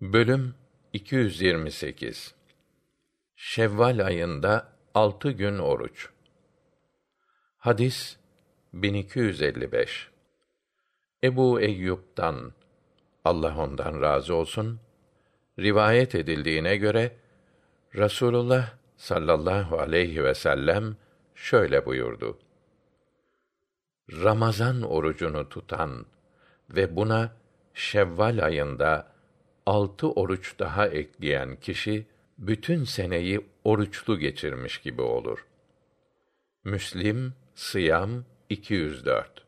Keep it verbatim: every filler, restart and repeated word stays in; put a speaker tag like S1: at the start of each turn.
S1: Bölüm iki yüz yirmi sekiz. Şevval ayında altı gün oruç. Hadis bin iki yüz elli beş. Ebu Eyyub'dan, Allah ondan razı olsun, rivayet edildiğine göre Rasulullah sallallahu aleyhi ve sellem şöyle buyurdu: Ramazan orucunu tutan ve buna Şevval ayında altı oruç daha ekleyen kişi bütün seneyi oruçlu geçirmiş gibi olur. Müslim, Sıyam iki yüz dört.